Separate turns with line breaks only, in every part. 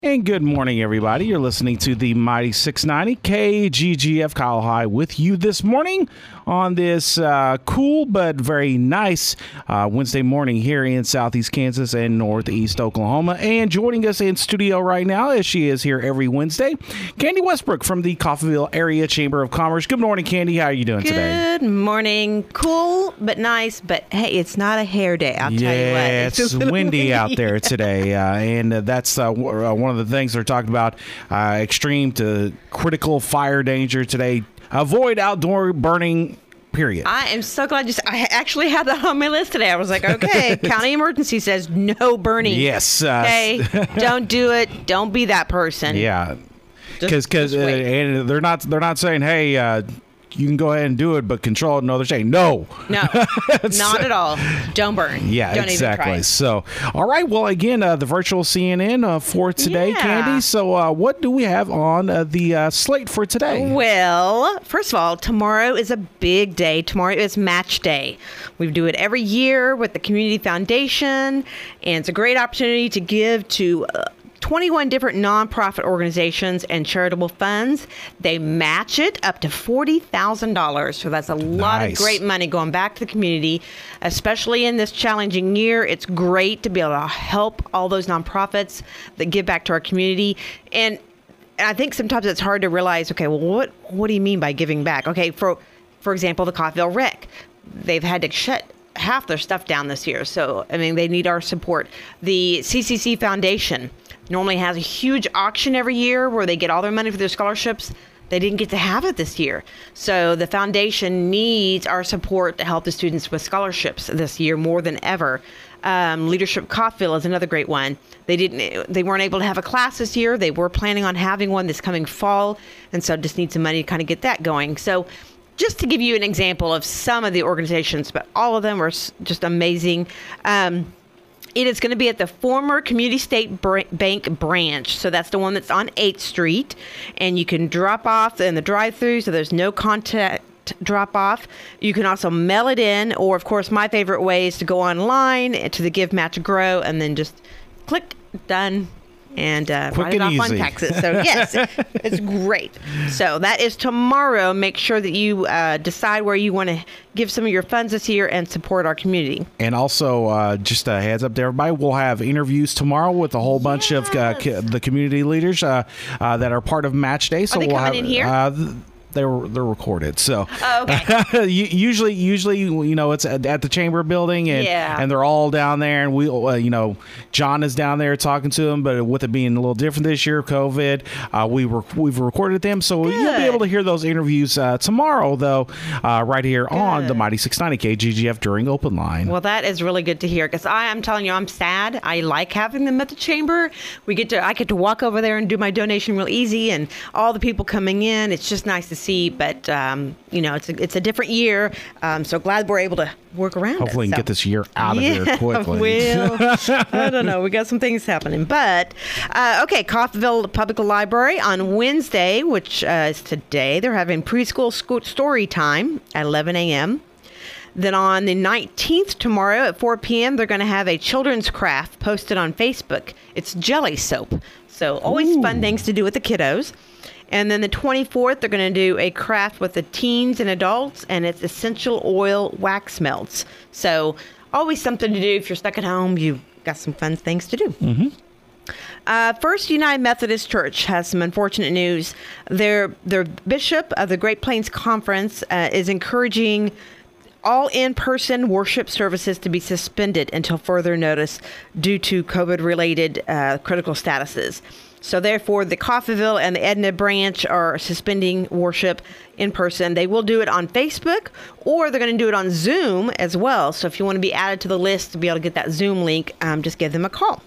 And good morning, everybody. You're listening to the Mighty 690 KGGF Kyle High with you this morning on this cool but very nice Wednesday morning here in Southeast Kansas and Northeast Oklahoma. And joining us in studio right now, as she is here every Wednesday, Candy Westbrook from the Coffeyville Area Chamber of Commerce. Good morning, Candy. How are you doing today?
Good morning. Cool but nice, but hey, it's not a hair day. I'll tell you what.
Yeah, it's windy out there today, and that's one of the things they're talking about, extreme to critical fire danger today. Avoid outdoor burning, period.
I am so glad I actually had that on my list today. I was like, okay, county emergency says no burning.
Yes.
Okay, don't do it. Don't be that person.
Yeah. Because and they're not saying, hey, you can go ahead and do it, but control it. No, they're saying no.
No, not at all. Don't burn.
Yeah,
don't
exactly.
Even try.
So, all right. Well, again, the virtual CNN for today,
Yeah.
Candy. So, what do we have on the slate for today?
Well, first of all, tomorrow is a big day. Tomorrow is match day. We do it every year with the Community Foundation, and it's a great opportunity to give to 21 different nonprofit organizations and charitable funds. They match it up to $40,000. So that's a lot of great money going back to the community, especially in this challenging year. It's great to be able to help all those nonprofits that give back to our community. And I think sometimes it's hard to realize, okay, well, what do you mean by giving back? Okay, for example, the Coffeyville Rec, they've had to shut half their stuff down this year. So, I mean, they need our support. The CCC Foundation normally has a huge auction every year where they get all their money for their scholarships. They didn't get to have it this year. So the foundation needs our support to help the students with scholarships this year more than ever. Leadership Coffeyville is another great one. They weren't able to have a class this year. They were planning on having one this coming fall, and so just need some money to kind of get that going. So just to give you an example of some of the organizations, but all of them are just amazing. It is going to be at the former Community State Bank branch. So that's the one that's on 8th Street. And you can drop off in the drive-thru, so there's no contact drop off. You can also mail it in, or of course, my favorite way is to go online to the Give Match Grow and then just click done and write it off on taxes. So yes, it's great. So that is tomorrow. Make sure that you decide where you want to give some of your funds this year and support our community.
And also, just a heads up to everybody, we'll have interviews tomorrow with a whole bunch of the community leaders that are part of Match Day. So
are they
we'll
coming in here?
They're recorded. So
okay.
usually it's at the chamber building and they're all down there, and we John is down there talking to them, but with it being a little different this year, COVID, we've recorded them, so you'll be able to hear those interviews tomorrow though, right here on the Mighty 690 KGGF during Open Line.
Well, that is really good to hear, because I'm telling you, I'm sad. I like having them at the chamber. I get to walk over there and do my donation real easy, and all the people coming in. It's just nice to see, but it's a different year, so glad we're able to work around
hopefully we can get this year out of here quickly.
Well, I don't know, we got some things happening, but Coffeyville Public Library on Wednesday, which is today, they're having preschool story time at 11 a.m. Then on the 19th, tomorrow at 4 p.m., they're going to have a children's craft posted on Facebook. It's jelly soap, so always fun things to do with the kiddos. And then the 24th, they're going to do a craft with the teens and adults, and it's essential oil wax melts. So always something to do if you're stuck at home. You've got some fun things to do. Mm-hmm. First United Methodist Church has some unfortunate news. Their bishop of the Great Plains Conference is encouraging all in-person worship services to be suspended until further notice due to COVID-related critical statuses. So therefore, the Coffeyville and the Edna branch are suspending worship in person. They will do it on Facebook, or they're going to do it on Zoom as well. So if you want to be added to the list to be able to get that Zoom link, just give them a call.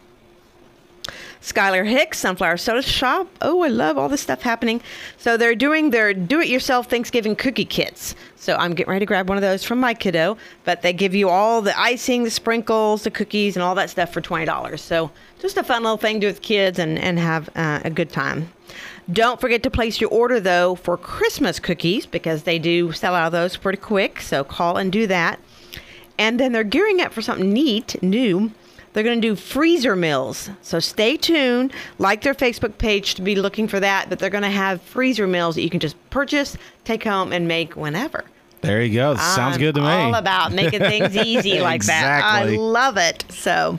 Skylar Hicks, Sunflower Soda Shop. Oh, I love all this stuff happening. So they're doing their do-it-yourself Thanksgiving cookie kits. So I'm getting ready to grab one of those from my kiddo. But they give you all the icing, the sprinkles, the cookies, and all that stuff for $20. So just a fun little thing to do with kids and have a good time. Don't forget to place your order, though, for Christmas cookies, because they do sell out of those pretty quick. So call and do that. And then they're gearing up for something neat, new. they're going to do freezer meals. So stay tuned, like their Facebook page to be looking for that. But they're going to have freezer meals that you can just purchase, take home, and make whenever.
There you go. Sounds good to me.
All about making things easy like
Exactly.
that. I love it. So,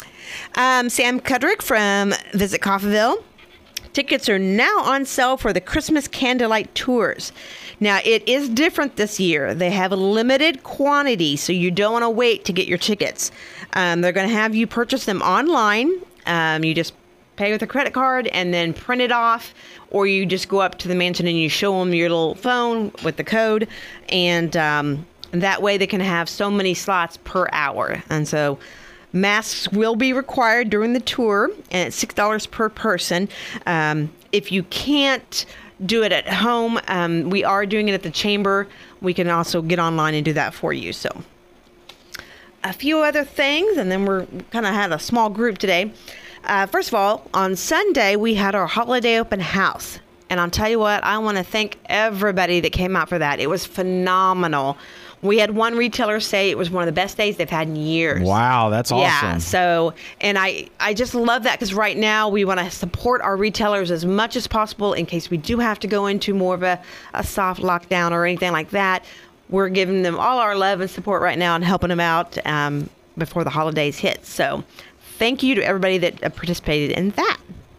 Sam Kudrick from Visit Coffeyville. Tickets are now on sale for the Christmas Candlelight Tours. Now, it is different this year. They have a limited quantity, so you don't want to wait to get your tickets. They're going to have you purchase them online. You just pay with a credit card and then print it off, or you just go up to the mansion and you show them your little phone with the code, and that way they can have so many slots per hour. And so masks will be required during the tour, and it's $6 per person. If you can't do it at home, we are doing it at the chamber. We can also get online and do that for you. So a few other things, and then we're kind of had a small group today. First of all, on Sunday, we had our holiday open house. And I'll tell you what, I want to thank everybody that came out for that. It was phenomenal. We had one retailer say it was one of the best days they've had in years.
Wow, that's awesome.
Yeah, so, and I just love that, because right now we want to support our retailers as much as possible in case we do have to go into more of a soft lockdown or anything like that. We're giving them all our love and support right now and helping them out before the holidays hit. So thank you to everybody that participated in that.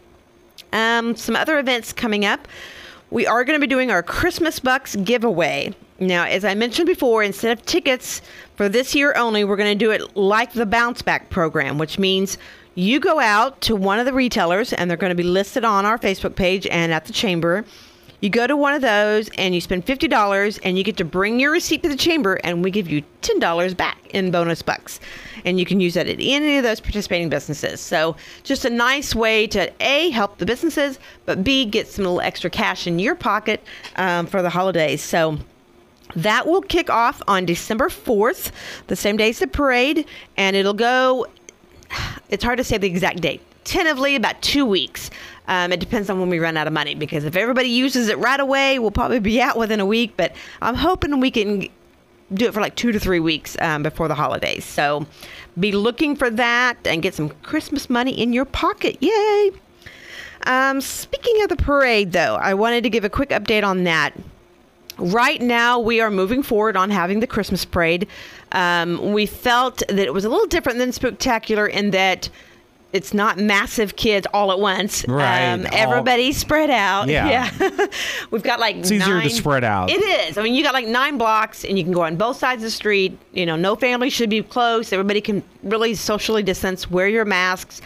Some other events coming up. We are going to be doing our Christmas Bucks giveaway. Now, as I mentioned before, instead of tickets for this year only, we're going to do it like the Bounce Back program, which means you go out to one of the retailers, and they're going to be listed on our Facebook page and at the chamber. You go to one of those and you spend $50, and you get to bring your receipt to the chamber, and we give you $10 back in bonus bucks. And you can use that at any of those participating businesses. So just a nice way to A, help the businesses, but B, get some little extra cash in your pocket for the holidays. So that will kick off on December 4th, the same day as the parade, and it'll go, it's hard to say the exact date, tentatively about 2 weeks. It depends on when we run out of money, because if everybody uses it right away, we'll probably be out within a week, but I'm hoping we can do it for like 2 to 3 weeks before the holidays. So be looking for that and get some Christmas money in your pocket. Yay! Speaking of the parade, though, I wanted to give a quick update on that. Right now, we are moving forward on having the Christmas parade. We felt that it was a little different than Spooktacular in that it's not massive kids all at once.
Right.
Everybody's spread out.
Yeah.
We've got like
It's easier to spread out.
It is. I mean, you got like 9 blocks, and you can go on both sides of the street. You know, no family should be close. Everybody can really socially distance, wear your masks.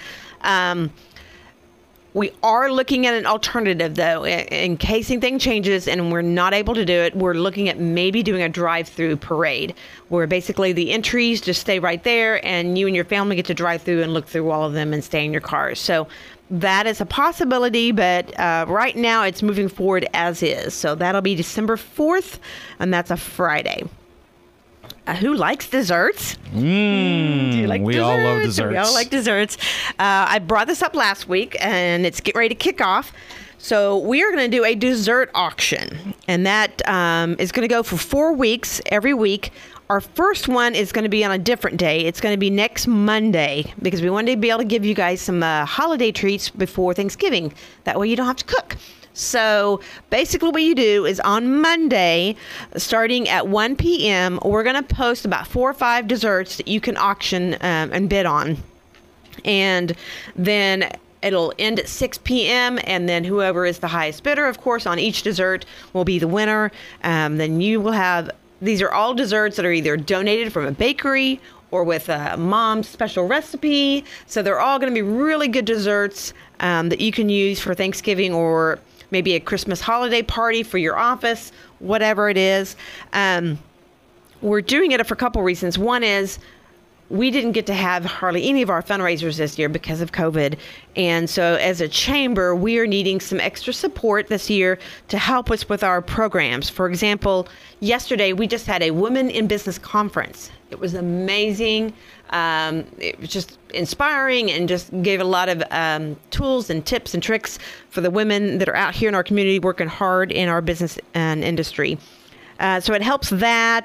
We are looking at an alternative, though, in case anything changes and we're not able to do it. We're looking at maybe doing a drive-through parade, where basically the entries just stay right there, and you and your family get to drive through and look through all of them and stay in your cars. So that is a possibility, but right now it's moving forward as is. So that'll be December 4th, and that's a Friday. Who likes desserts? Do you like
we
desserts?
all love desserts.
We all like desserts. I brought this up last week, and it's getting ready to kick off. So we are going to do a dessert auction, and that is going to go for 4 weeks, every week. Our first one is going to be on a different day. It's going to be next Monday, because we wanted to be able to give you guys some holiday treats before Thanksgiving. That way you don't have to cook. So basically what you do is on Monday, starting at 1 p.m., we're going to post about 4 or 5 desserts that you can auction and bid on. And then it'll end at 6 p.m., and then whoever is the highest bidder, of course, on each dessert will be the winner. Then you will have, these are all desserts that are either donated from a bakery or with a mom's special recipe. So they're all going to be really good desserts that you can use for Thanksgiving or maybe a Christmas holiday party for your office, whatever it is. We're doing it for a couple reasons. One is we didn't get to have hardly any of our fundraisers this year because of COVID. And so as a chamber, we are needing some extra support this year to help us with our programs. For example, yesterday we just had a Women in Business conference. It was amazing. It was just inspiring and just gave a lot of tools and tips and tricks for the women that are out here in our community working hard in our business and industry. So it helps that.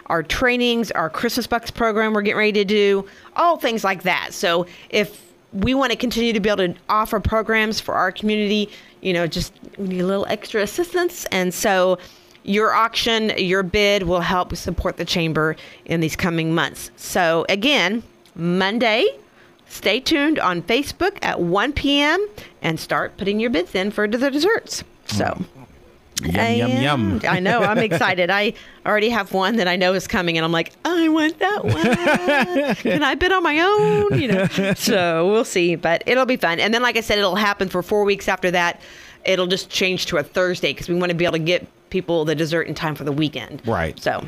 our trainings, our Christmas Bucks program we're getting ready to do, all things like that. So if we want to continue to be able to offer programs for our community, just we need a little extra assistance. And so your auction, your bid will help support the chamber in these coming months. So again, Monday, stay tuned on Facebook at 1 p.m. and start putting your bids in for the desserts. So,
Yum.
I know. I'm excited. I already have one that I know is coming, and I'm like, I want that one. Can I bid on my own? So we'll see, but it'll be fun. And then, like I said, it'll happen for 4 weeks after that. It'll just change to a Thursday because we want to be able to get people the dessert in time for the weekend.
Right.
So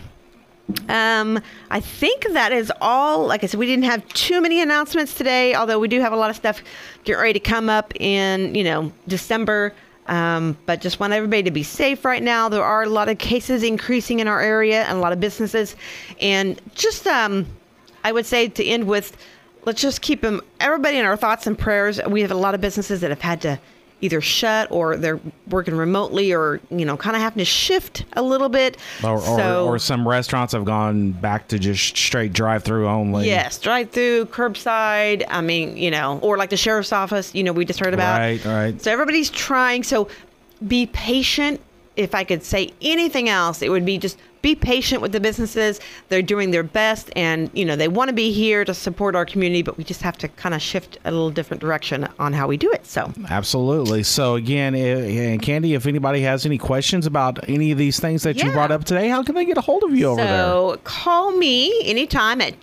I think that is all. Like I said, we didn't have too many announcements today, although we do have a lot of stuff getting ready to come up in, December. But just want everybody to be safe right now. There are a lot of cases increasing in our area and a lot of businesses. And just, I would say to end with, let's just keep everybody in our thoughts and prayers. We have a lot of businesses that have had to either shut or they're working remotely or, kind of having to shift a little bit.
Or some restaurants have gone back to just straight drive-through only.
Yes, drive-through, curbside. I mean, or like the sheriff's office, we just heard about.
Right.
So everybody's trying. So be patient. If I could say anything else, it would be just be patient with the businesses. They're doing their best, and they want to be here to support our community, but we just have to kind of shift a little different direction on how we do it. So
absolutely. So again, and Candy, if anybody has any questions about any of these things that you brought up today, how can they get a hold of you over there?
So call me anytime at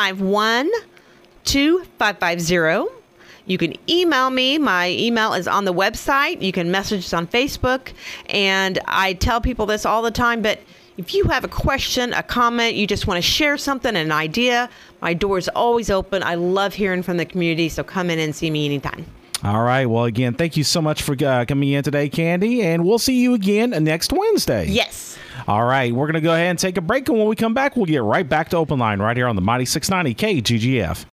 251-2550. You can email me. My email is on the website. You can message us on Facebook. And I tell people this all the time, but if you have a question, a comment, you just want to share something, an idea, my door is always open. I love hearing from the community, so come in and see me anytime.
All right. Well, again, thank you so much for coming in today, Candy, and we'll see you again next Wednesday.
Yes.
All right. We're going to go ahead and take a break, and when we come back, we'll get right back to Open Line right here on the Mighty 690 KGGF.